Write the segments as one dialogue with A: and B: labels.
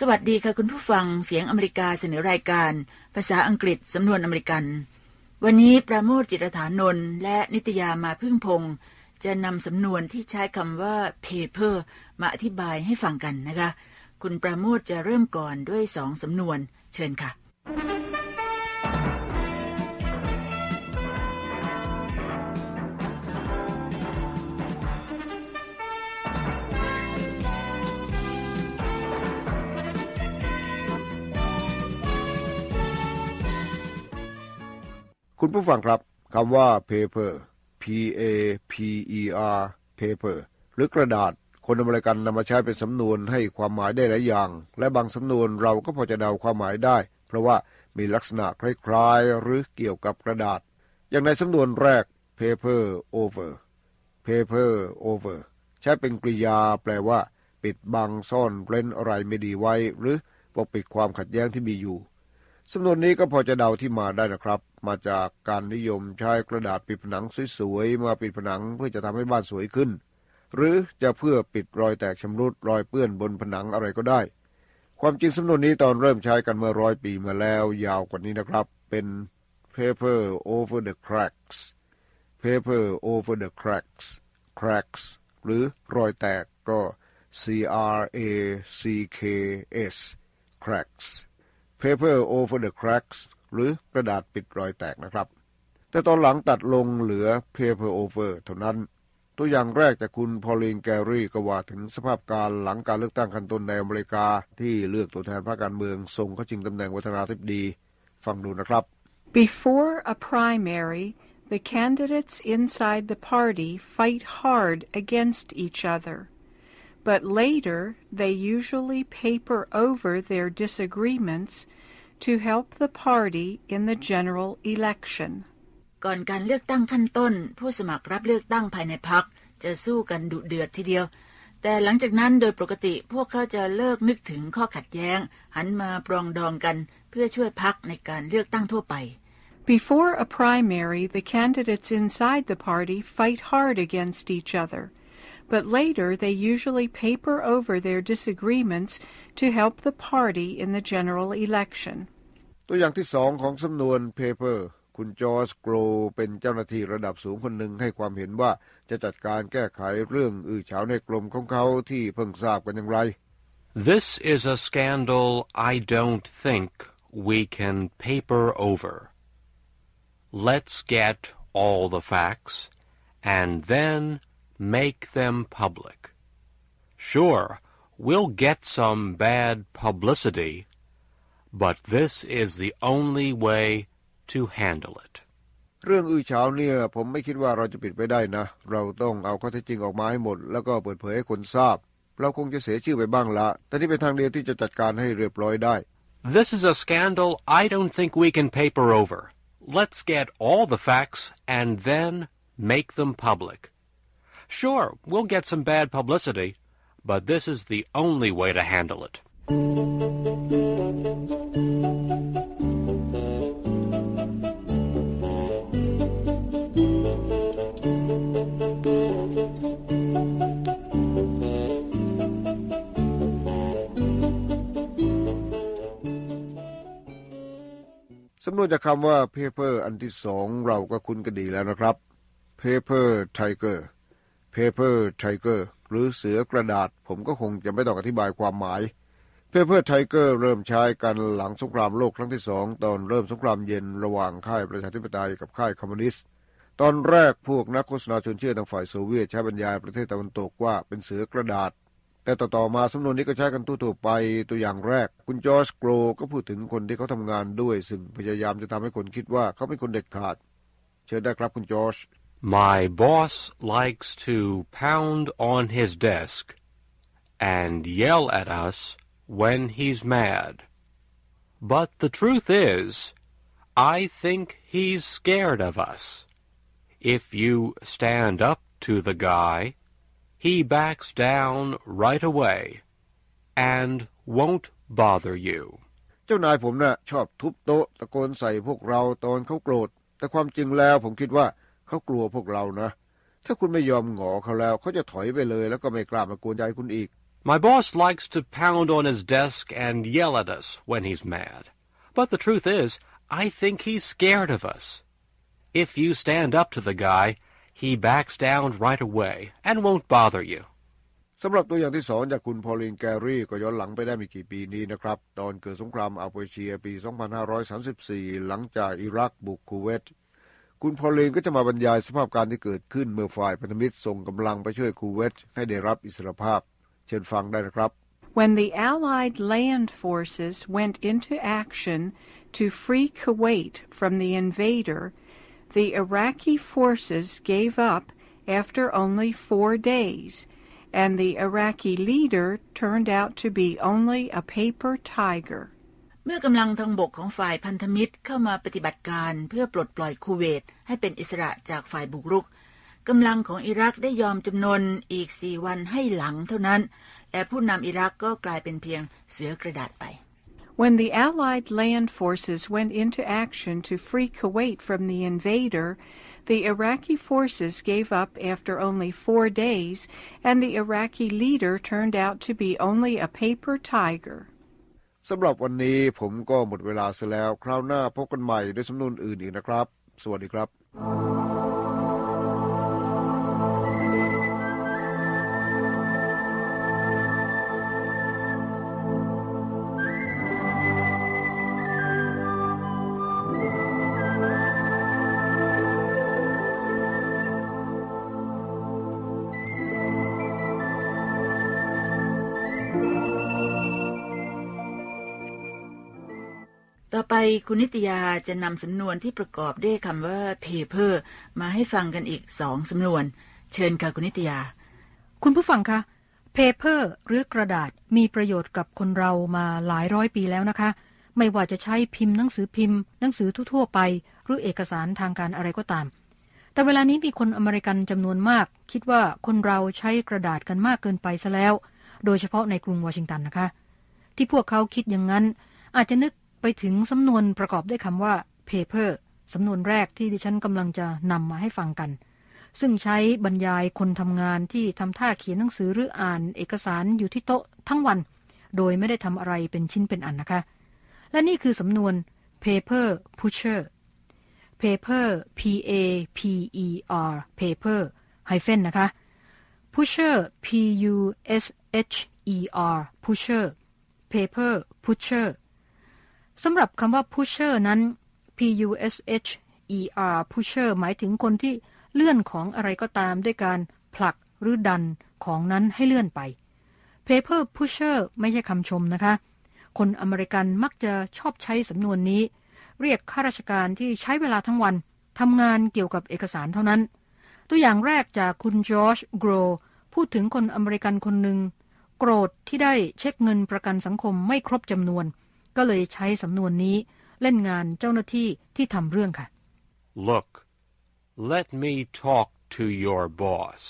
A: สวัสดีค่ะคุณผู้ฟังเสียงอเมริกาเสนอรายการภาษาอังกฤษสำนวนอเมริกันวันนี้ปราโมช จิตรฐานนท์และนิตยามาพึ่งพงษ์จะนำสำนวนที่ใช้คำว่า paper มาอธิบายให้ฟังกันนะคะคุณปราโมชจะเริ่มก่อนด้วย2 สำนวนเชิญค่ะ
B: คุณผู้ฟังครับคำว่า paper p a p e r paper หรือกระดาษคนอเมริกันนำมาใช้เป็นสำนวนให้ความหมายได้หลายอย่างและบางสำนวนเราก็พอจะเดาความหมายได้เพราะว่ามีลักษณะคล้ายๆหรือเกี่ยวกับกระดาษอย่างในสำนวนแรก paper over paper over ใช้เป็นกริยาแปลว่าปิดบังซ่อนเร้นอะไรไม่ดีไว้หรือปกปิดความขัดแย้งที่มีอยู่สำนวนนี้ก็พอจะเดาที่มาได้นะครับมาจากการนิยมใช้กระดาษปิดผนังสวยๆมาปิดผนังเพื่อจะทำให้บ้านสวยขึ้นหรือจะเพื่อปิดรอยแตกชำรุดรอยเปื้อนบนผนังอะไรก็ได้ความจริงสำนวนนี้ตอนเริ่มใช้กันเมื่อ100 ปีมาแล้วยาวกว่านี้นะครับเป็น paper over the cracks paper over the cracks cracks หรือรอยแตกก็ c r a c k s cracks paper over the cracks หรือกระดาษปิดรอยแตกนะครับแต่ตอนหลังตัดลงเหลือ paper over เท่านั้นตัวอย่างแรกจากคุณพอลลีนแกรี่ก็ว่าถึงสภาพการหลังการเลือกตั้งขั้นต้นในอเมริกาที่เลือกตัวแทนพรรคการเมืองส่งเข้าชิงตำแหน่งประธานาธิบดีฟังดูนะครับ
C: Before a primary, the candidates inside the party fight hard against each other.But later, they usually paper over their disagreements to help the party in the general election.
A: ก่อนการเลือกตั้งขั้นต้นผู้สมัครรับเลือกตั้งภายในพรรคจะสู้กันดุเดือดทีเดียวแต่หลังจากนั้นโดยปกติพวกเขาจะเลิกนึกถึงข้อขัดแย้งหันมาปรองดองกันเพื่อช่วยพรรคในการเลือกตั้งทั่วไป
C: Before a primary, the candidates inside the party fight hard against each other.But later, they usually paper over their disagreements to help the party in the general election.
B: ตัวอย่างที่2ของสำนวน paper คุณจอร์จโกรเป็นเจ้าหน้าที่ระดับสูงคนหนึ่งให้ความเห็นว่าจะจัดการแก้ไขเรื่องอื้อฉาวในกลุ่มของเขาที่เพิ่งทราบกันอย่างไร
D: This is a scandal I don't think we can paper over. Let's get all the facts and then...make them public. Sure, we'll get some bad publicity, but this is the only way to handle it.
B: เรื่องอื้อฉาวเนี่ยผมไม่คิดว่าเราจะปิดไปได้นะเราต้องเอาข้อเท็จจริงออกมาให้หมดแล้วก็เปิดเผยให้คนทราบเราคงจะเสียชื่อไปบ้างละแต่นี่เป็นทางเดียวที่จะจัดการให้เรียบร้อยได้
D: This is a scandal I don't think we can paper over. Let's get all the facts and then make them public.Sure, we'll get some bad publicity, but this is the only way to handle it.
B: สำนวนจากคำว่า paper อันที่2เราก็คุ้นกันดีแล้วนะครับ paper tiger paper tiger หรือเสือกระดาษผมก็คงจะไม่ต้องอธิบายความหมาย paper tiger เริ่มใช้กันหลังสงครามโลกครั้งที่2ตอนเริ่มสงครามเย็นระหว่างค่ายประชาธิปไตยกับค่ายคอมมิวนิสต์ตอนแรกพวกนักโฆษณาชวนเชื่อทางฝ่ายโซเวียตใช้บรรยายประเทศตะวันตกว่าเป็นเสือกระดาษแต่ต่อมาสำนวนนี้ก็ใช้กันทั่วๆไปตัวอย่างแรกคุณจอร์จโกรก็พูดถึงคนที่เขาทำงานด้วยซึ่งพยายามจะทำให้คนคิดว่าเขาเป็นคนเด็ดขาดเชิญได้ครับคุณจอร์จ
D: My boss likes to pound on his desk and yell at us when he's mad. But the truth is, I think he's scared of us. If you stand up to the guy, he backs down right away and won't bother you.
B: เจ้านายผมน่ะชอบทุบโต๊ะตะโกนใส่พวกเราตอนเขาโกรธแต่ความจริงแล้วผมคิดว่าเขากลัวพวกเรานะถ้าคุณไม่ยอมหงอเขาแล้วเขาจะถอยไปเลยแล้วก็ไม่กล้ามากวนใจคุณอีก
D: My boss likes to pound on his desk and yell at us when he's mad. But the truth is, I think he's scared of us. If you stand up to the guy, he backs down right away and won't bother you.
B: สำหรับตัวอย่างที่สองจากคุณพอลินแกรี่ก็ย้อนหลังไปได้ไม่กี่ปีนี้นะครับตอนเกิดสงครามอัลเปเชียปี 2534 หลังจากอิรักบุกคูเวตคุณพอลินก็จะมาบรรยายสภาพการที่เกิดขึ้นเมื่อฝ่ายพันธมิตรส่งกำลังไปช่วยคูเวตให้ได้รับอิสรภาพเชิญฟังได้นะครับ
C: When the Allied land forces went into action to free Kuwait from the invader, the Iraqi forces gave up after only 4 days, and the Iraqi leader turned out to be only a paper tiger.
A: เมื่อกำลังทางบกของฝ่ายพันธมิตรเข้ามาปฏิบัติการเพื่อปลดปล่อยคูเวตให้เป็นอิสระจากฝ่ายบุกรุกกำลังของอิรักได้ยอมจำนนอีก4 วันให้หลังเท่านั้นและผู้นำอิรักก็กลายเป็นเพียงเสือกระดาษไป
C: When the Allied land forces went into action to free Kuwait from the invader, the Iraqi forces gave up after only 4 days, and the Iraqi leader turned out to be only a paper tiger.
B: สำหรับวันนี้ผมก็หมดเวลาเสียแล้วคราวหน้าพบกันใหม่ด้วยสำนวนอื่นอีกนะครับสวัสดีครับ
A: ต่อไปคุณนิตยาจะนำสำนวนที่ประกอบด้วยคำว่า paper มาให้ฟังกันอีก2 สำนวนเชิญค่ะคุณนิตยา
E: คุณผู้ฟังคะ paper หรือกระดาษมีประโยชน์กับคนเรามาหลายร้อยปีแล้วนะคะไม่ว่าจะใช้พิมพ์หนังสือพิมพ์หนังสือทั่วๆไปหรือเอกสารทางการอะไรก็ตามแต่เวลานี้มีคนอเมริกันจำนวนมากคิดว่าคนเราใช้กระดาษกันมากเกินไปซะแล้วโดยเฉพาะในกรุงวอชิงตันนะคะที่พวกเขาคิดอย่างนั้นอาจจะนึกไปถึงสำนวนประกอบด้วยคำว่า paper สำนวนแรกที่ดิฉันกำลังจะนำมาให้ฟังกันซึ่งใช้บรรยายคนทำงานที่ทำท่าเขียนหนังสือหรืออ่านเอกสารอยู่ที่โต๊ะทั้งวันโดยไม่ได้ทำอะไรเป็นชิ้นเป็นอันนะคะและนี่คือสำนวน paper pusher paper p a p e r paper hyphen นะคะ pusher p u s h e r pusher paper pusherสำหรับคำว่า pusher นั้น p-u-s-h-e-r pusher หมายถึงคนที่เลื่อนของอะไรก็ตามด้วยการผลักหรือดันของนั้นให้เลื่อนไป paper pusher ไม่ใช่คำชมนะคะคนอเมริกันมักจะชอบใช้สำนวนนี้เรียกข้าราชการที่ใช้เวลาทั้งวันทำงานเกี่ยวกับเอกสารเท่านั้นตัวอย่างแรกจากคุณจอร์จโกรพูดถึงคนอเมริกันคนหนึ่งโกรธที่ได้เช็คเงินประกันสังคมไม่ครบจำนวนก็เลยใช้สำนวนนี้เล่นงานเจ้าหน้าที่ที่ทำเรื่องค่ะ
D: Look, let me talk to your boss.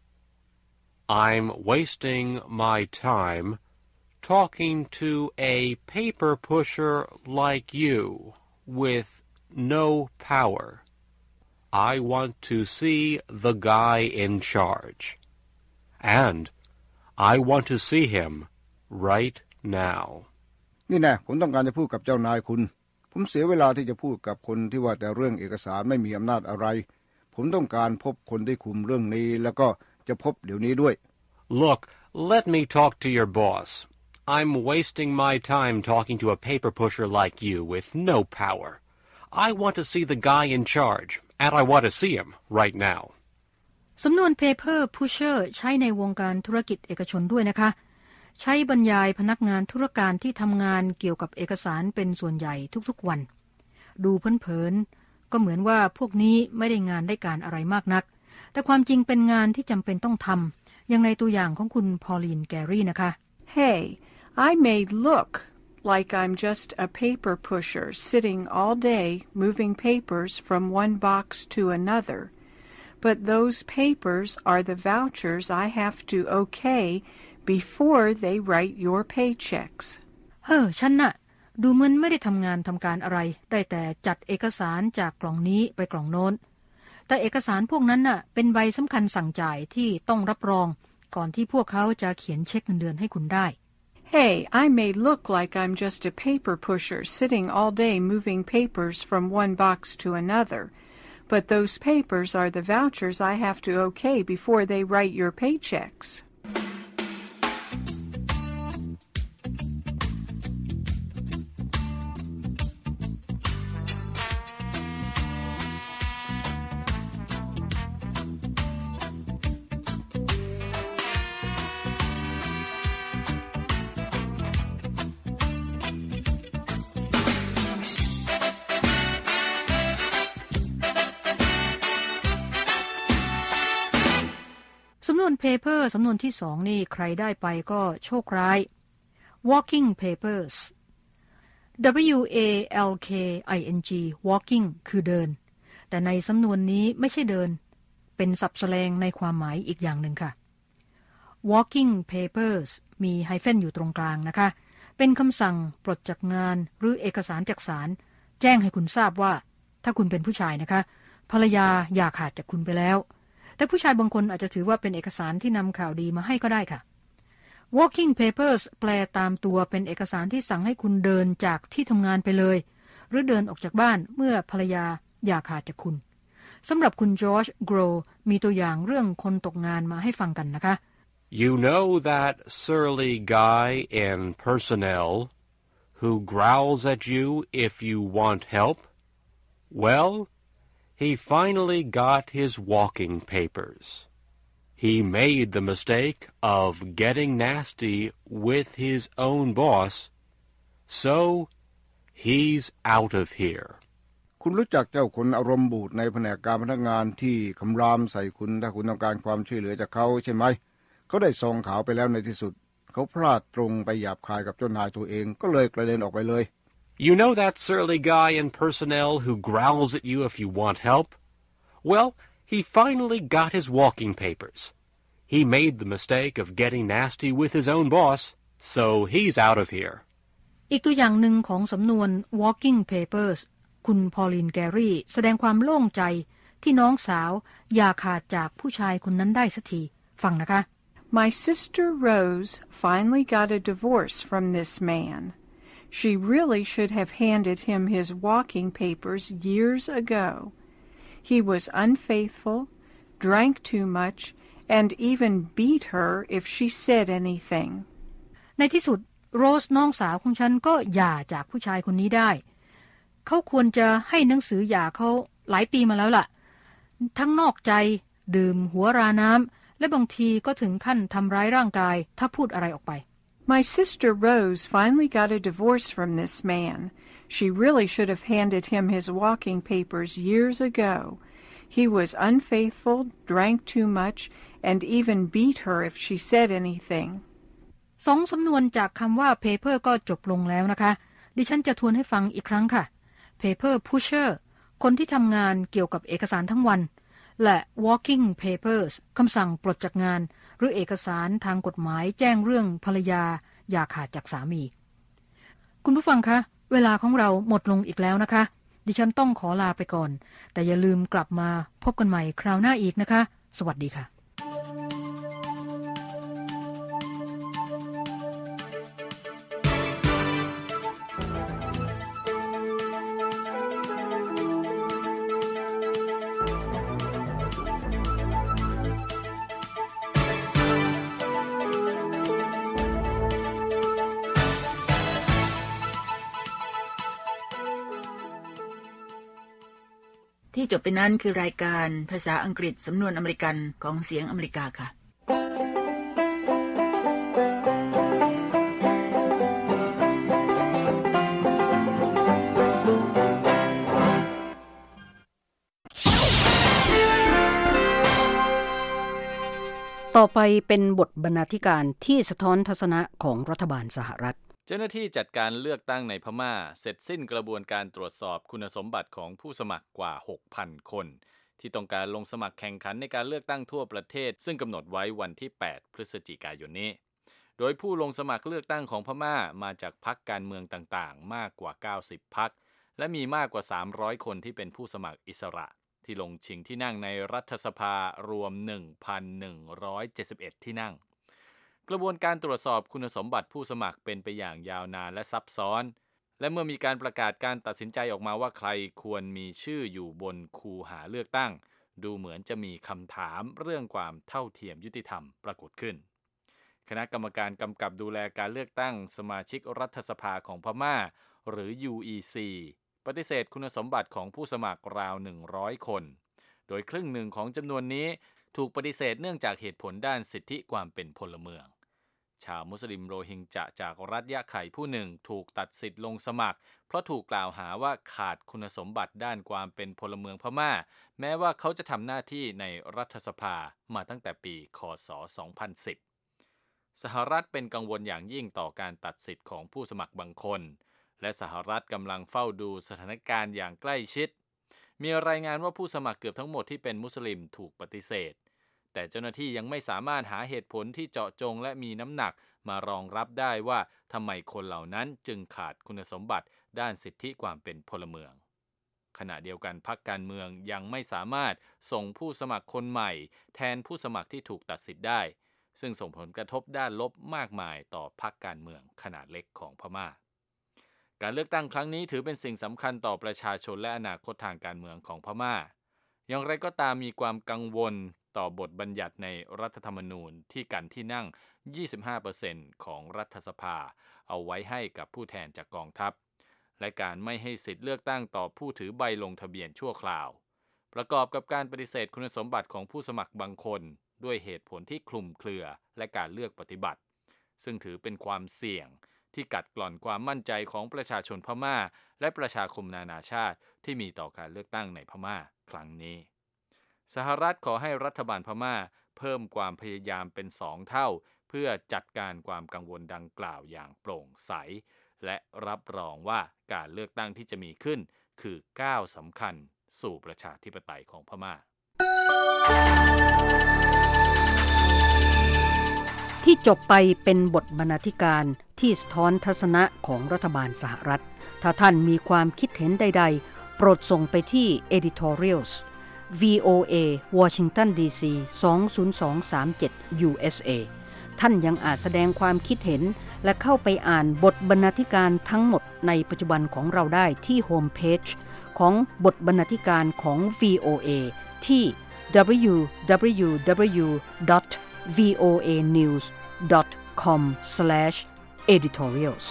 D: I'm wasting my time talking to a paper pusher like you with no power. I want to see the guy in charge. And I want to see him right now.
B: นี่แน่ผมต้องการจะพูดกับเจ้านายคุณผมเสียเวลาที่จะพูดกับคนที่ว่าแต่เรื่องเอกสารไม่มีอำนาจอะไรผมต้องการพบคนที่คุมเรื่องนี้แล้วก็จะพบเดี๋ยวนี้ด้วย
D: Look, let me talk to your boss. I'm wasting my time talking to a paper pusher like you with no power. I want to see the guy in charge, and I want to see him right now.
E: สำนวน paper pusher ใช้ในวงการธุรกิจเอกชนด้วยนะคะใช้บรรยายพนักงานธุรการที่ทำงานเกี่ยวกับเอกสารเป็นส่วนใหญ่ทุกๆวันดูเผินๆก็เหมือนว่าพวกนี้ไม่ได้งานได้การอะไรมากนักแต่ความจริงเป็นงานที่จำเป็นต้องทำอย่างในตัวอย่างของคุณพอลีนแกรี่นะคะ
C: Hey, I may look like I'm just a paper pusher sitting all day moving papers from one box to another, but those papers are the vouchers I have to okay.Before they write your paychecks.
E: ฉันน่ะดูเหมือนไม่ได้ทำงานทำการอะไรได้แต่จัดเอกสารจากกล่องนี้ไปกล่องโน้นแต่เอกสารพวกนั้นน่ะเป็นใบสำคัญสั่งจ่ายที่ต้องรับรองก่อนที่พวกเขาจะเขียนเช็คเงินเดือนให้คุณได้
C: Hey, I may look like I'm just a paper pusher sitting all day moving papers from one box to another, but those papers are the vouchers I have to okay before they write your paychecks.
E: สำนวน paper สำนวนที่สองนี่ใครได้ไปก็โชคร้าย walking papers walking walking คือเดินแต่ในสำนวนนี้ไม่ใช่เดินเป็นศัพท์แสลงในความหมายอีกอย่างหนึ่งค่ะ walking papers มีไฮเฟนอยู่ตรงกลางนะคะเป็นคำสั่งปลดจากงานหรือเอกสารจากศาลแจ้งให้คุณทราบว่าถ้าคุณเป็นผู้ชายนะคะภรรยาอย่าขาดจากคุณไปแล้วแต่ผู้ชายบางคนอาจจะถือว่าเป็นเอกสารที่นำข่าวดีมาให้ก็ได้ค่ะ walking papers แปลตามตัวเป็นเอกสารที่สั่งให้คุณเดินจากที่ทำงานไปเลยหรือเดินออกจากบ้านเมื่อภรรยาอย่าขาดจากคุณสำหรับคุณจอร์จโกรมีตัวอย่างเรื่องคนตกงานมาให้ฟังกันนะคะ
D: You know that surly guy in personnel who growls at you if you want help? Well, he finally got his walking papers. He made the mistake of getting nasty with his own boss, so he's out of here.
B: คุณรู้จักเจ้าคนอารมณ์บูดในแผนกการพนักงานที่คำรามใส่คุณถ้าคุณต้องการความช่วยเหลือจากเขาใช่ไหมเขาได้ซองขาวไปแล้วในที่สุดเขาพลาดตรงไปหยาบคายกับเจ้านายตัวเองก็เลยกระเด็นออกไปเลย
D: You know that surly guy in personnel who growls at you if you want help? Well, he finally got his walking papers. He made the mistake of getting nasty with his own boss, so he's out of here.
E: อีกตัวอย่างหนึ่งของสำนวน walking papers คุณพอลินแกรี่แสดงความโล่งใจที่น้องสาวอย่าขาดจากผู้ชายคนนั้นได้สักทีฟังนะคะ
C: My sister Rose finally got a divorce from this man. She really should have handed him his walking papers years ago. He was unfaithful, drank too much, and even beat her if she said anything.
E: ในที่สุดโรสน้องสาวของฉันก็หย่าจากผู้ชายคนนี้ได้เขาควรจะให้หนังสือหย่าเขาหลายปีมาแล้วล่ะทั้งนอกใจดื่มหัวราน้ำและบางทีก็ถึงขั้นทำร้ายร่างกายถ้าพูดอะไรออกไป
C: My sister Rose finally got a divorce from this man. She really should have handed him his walking papers years ago. He was unfaithful, drank too much, and even beat her if she said anything.
E: สองสำนวนจากคำว่า paper ก็จบลงแล้วนะคะดิฉันจะทวนให้ฟังอีกครั้งค่ะ paper pusher คนที่ทำงานเกี่ยวกับเอกสารทั้งวันและ walking papers คำสั่งปลดจากงานหรือเอกสารทางกฎหมายแจ้งเรื่องภรรยาอย่าขาดจากสามีคุณผู้ฟังคะเวลาของเราหมดลงอีกแล้วนะคะดิฉันต้องขอลาไปก่อนแต่อย่าลืมกลับมาพบกันใหม่คราวหน้าอีกนะคะสวัสดีค่ะ
A: ที่จบไปนั้นคือรายการภาษาอังกฤษสำนวนอเมริกันของเสียงอเมริกาค่ะ
E: ต่อไปเป็นบทบรรณาธิการที่สะท้อนทัศนะของรัฐบาลสหรัฐ
F: เจ้าหน้าที่จัดการเลือกตั้งในพม่าเสร็จสิ้นกระบวนการตรวจสอบคุณสมบัติของผู้สมัครกว่า 6,000 คนที่ต้องการลงสมัครแข่งขันในการเลือกตั้งทั่วประเทศซึ่งกำหนดไว้วันที่ 8 พฤศจิกายนนี้โดยผู้ลงสมัครเลือกตั้งของพม่ามาจากพรรคการเมืองต่างๆมากกว่า 90 พรรคและมีมากกว่า 300 คนที่เป็นผู้สมัครอิสระที่ลงชิงที่นั่งในรัฐสภารวม 1,171 ที่นั่งกระบวนการตรวจสอบคุณสมบัติผู้สมัครเป็นไปอย่างยาวนานและซับซ้อนและเมื่อมีการประกาศการตัดสินใจออกมาว่าใครควรมีชื่ออยู่บนคูหาเลือกตั้งดูเหมือนจะมีคำถามเรื่องความเท่าเทียมยุติธรรมปรากฏขึ้นคณะกรรมการกำกับดูแลการเลือกตั้งสมาชิกรัฐสภาของพม่าหรือ UEC ปฏิเสธคุณสมบัติของผู้สมัครราว100คนโดยครึ่งหนึ่งของจำนวนนี้ถูกปฏิเสธเนื่องจากเหตุผลด้านสิทธิความเป็นพลเมืองชาวมุสลิมโรฮิงญะจากรัฐยะไข่ผู้หนึ่งถูกตัดสิทธิ์ลงสมัครเพราะถูกกล่าวหาว่าขาดคุณสมบัติด้านความเป็นพลเมืองพม่าแม้ว่าเขาจะทำหน้าที่ในรัฐสภามาตั้งแต่ปีค.ศ. 2010สหรัฐเป็นกังวลอย่างยิ่งต่อการตัดสิทธิ์ของผู้สมัครบางคนและสหรัฐกำลังเฝ้าดูสถานการณ์อย่างใกล้ชิดมีรายงานว่าผู้สมัครเกือบทั้งหมดที่เป็นมุสลิมถูกปฏิเสธแต่เจ้าหน้าที่ยังไม่สามารถหาเหตุผลที่เจาะจงและมีน้ำหนักมารองรับได้ว่าทำไมคนเหล่านั้นจึงขาดคุณสมบัติด้านสิทธิความเป็นพลเมืองขณะเดียวกันพรรคการเมืองยังไม่สามารถส่งผู้สมัครคนใหม่แทนผู้สมัครที่ถูกตัดสิทธิ์ได้ซึ่งส่งผลกระทบด้านลบมากมายต่อพรรคการเมืองขนาดเล็กของพม่าการเลือกตั้งครั้งนี้ถือเป็นสิ่งสำคัญต่อประชาชนและอนาคตทางการเมืองของพม่าอย่างไรก็ตามมีความกังวลต่อบทบัญญัติในรัฐธรรมนูญที่กันที่นั่ง 25% ของรัฐสภาเอาไว้ให้กับผู้แทนจากกองทัพและการไม่ให้สิทธิเลือกตั้งต่อผู้ถือใบลงทะเบียนชั่วคราวประกอบกับการปฏิเสธคุณสมบัติของผู้สมัครบางคนด้วยเหตุผลที่คลุมเครือและการเลือกปฏิบัติซึ่งถือเป็นความเสี่ยงที่กัดกร่อนความมั่นใจของประชาชนพม่าและประชาคมนานาชาติที่มีต่อการเลือกตั้งในพม่าครั้งนี้สหรัฐขอให้รัฐบาลพม่าเพิ่มความพยายามเป็น2เท่าเพื่อจัดการความกังวลดังกล่าวอย่างโปร่งใสและรับรองว่าการเลือกตั้งที่จะมีขึ้นคือก้าวสำคัญสู่ประชาธิปไตยของพม่า
E: ที่จบไปเป็นบทบรรณาธิการที่สะท้อนทัศนะของรัฐบาลสหรัฐถ้าท่านมีความคิดเห็นใดๆโปรดส่งไปที่ editorials VOA Washington DC 20237 USA ท่านยังอาจแสดงความคิดเห็นและเข้าไปอ่านบทบรรณาธิการทั้งหมดในปัจจุบันของเราได้ที่โฮมเพจของบทบรรณาธิการของ VOA ที่ www.voanews.com/editorials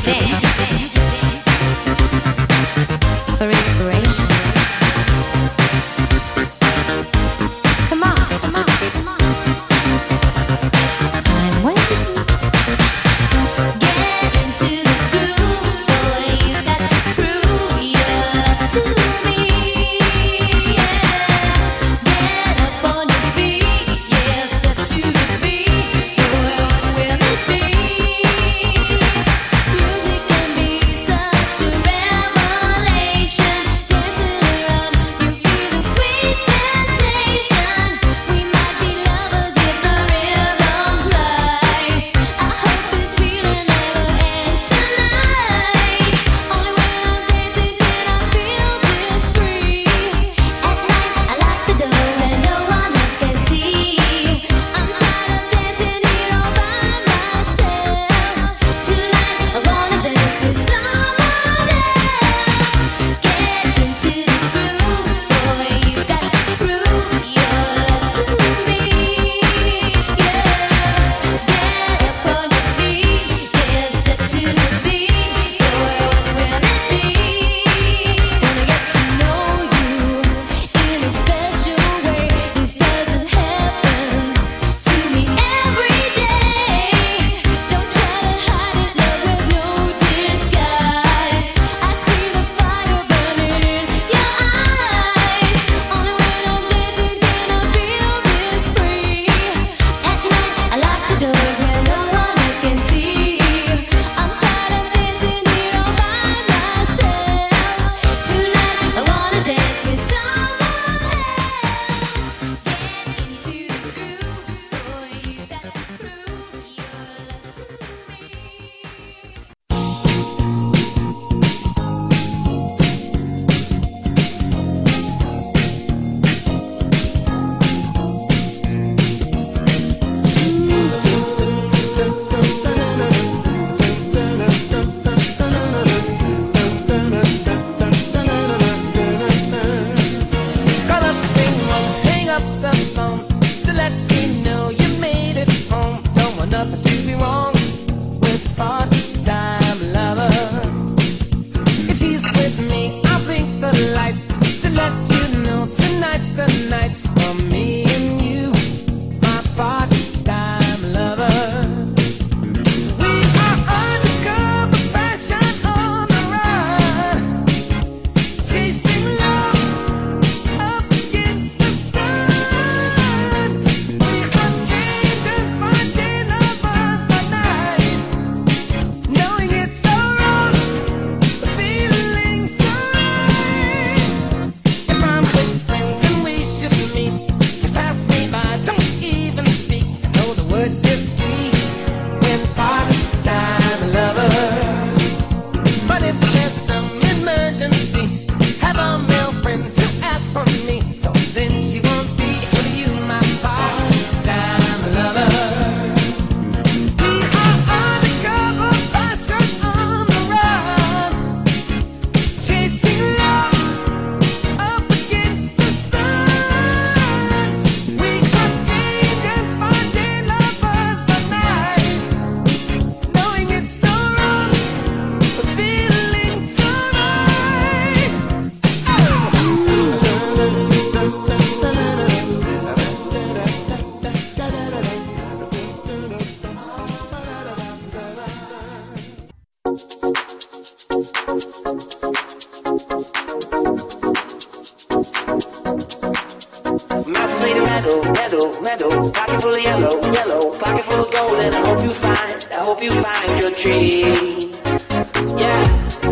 G: meadow, pocket full of yellow, pocket full of gold, and I hope you find your dream. Yeah.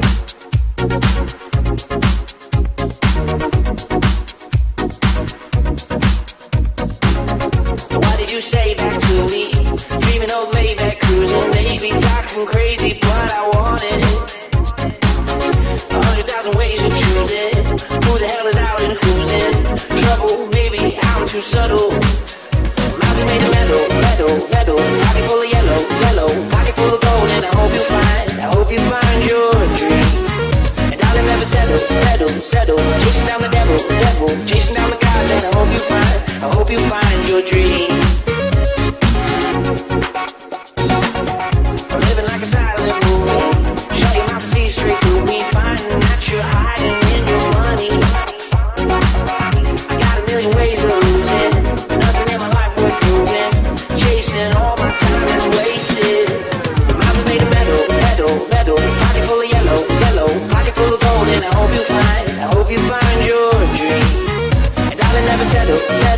G: What did you say back to me? Dreaming of Maybach cruising, maybe talking crazy, but I wanted it. 100,000 ways of choosing. Who the hell is out and who's in trouble? Maybe I'm too subtle. Mountain made of meadow, pocket full of yellow, pocket full of gold, and I hope you find your dream. And darling, never settle, chasing down the devil, chasing down the gods, and I hope you find your dream. I'm living like a silent movie.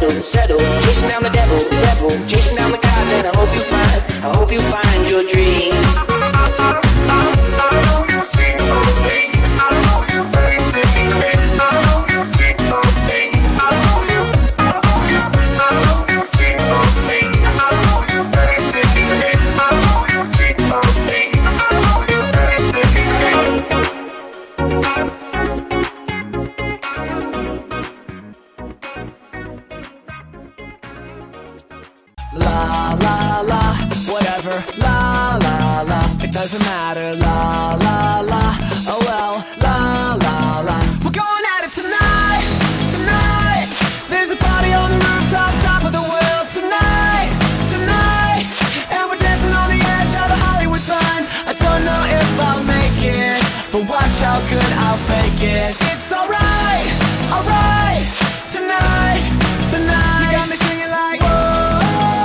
G: settle. Chasing down the devil, chasing down the gods, and I hope you find your dream.
H: La la la, whatever. La la la, it doesn't matter. La la la, oh well. La la la, we're going at it tonight, tonight. There's a party on the rooftop, top of the world tonight, tonight. And we're dancing on the edge of the Hollywood sign. I don't know if I'll make it, but watch how good I'll fake it. It's alright, alright. Tonight, tonight. You got me singing like whoa.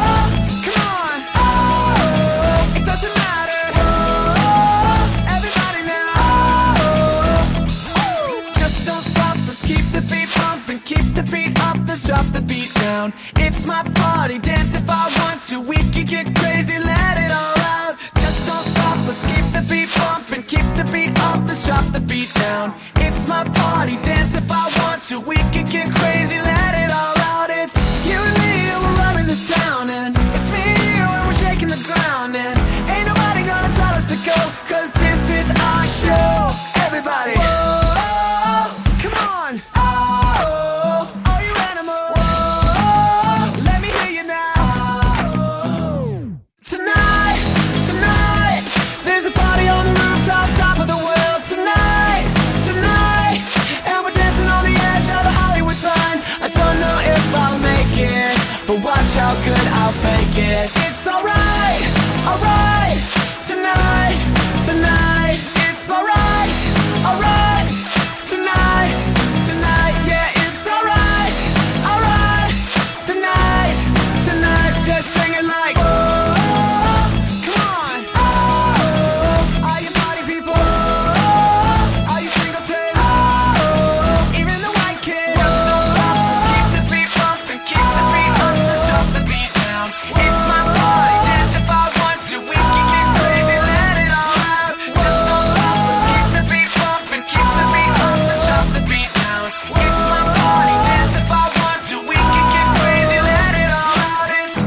H: Drop the beat down. It's my party, dance if I want to. We can get crazy, let it all out. Just don't stop, let's keep the beat bumping. Keep the beat up, let's drop the beat down. It's my party, dance if I want to. We can get crazy, let it all out. It's you and me, and we're running this town. And it's me and you, and we're shaking the ground. And ain't nobody gonna tell us to go, cause this is our show. Everybody, whoa, come on. But watch how good I'll fake it. It's alright, alright. Tonight, tonight. It's alright, alright. Tonight, tonight. Yeah, it's alright, alright. Tonight, tonight. Just sing it like oh, come on. Oh, are you party people? Oh, are you single too? Oh, even the white kids. Just don't stop, let's keep the beat bumping, keep the beat up. Drop the beat down. It's my party, dance if I want to. We can get crazy, let it all out. Just don't stop, let's keep the beat bumping, keep the beat up, let's drop the beat down. It's my party, dance if I want to. We can get crazy, let it all out. It's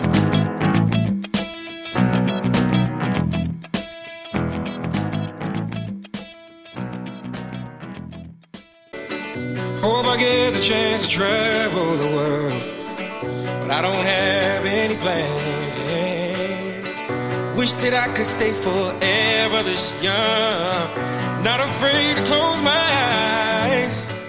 I: hope I get the chance to travel the world, but I don't have any plans. Wish that I could stay forever this young, not afraid to close my eyes.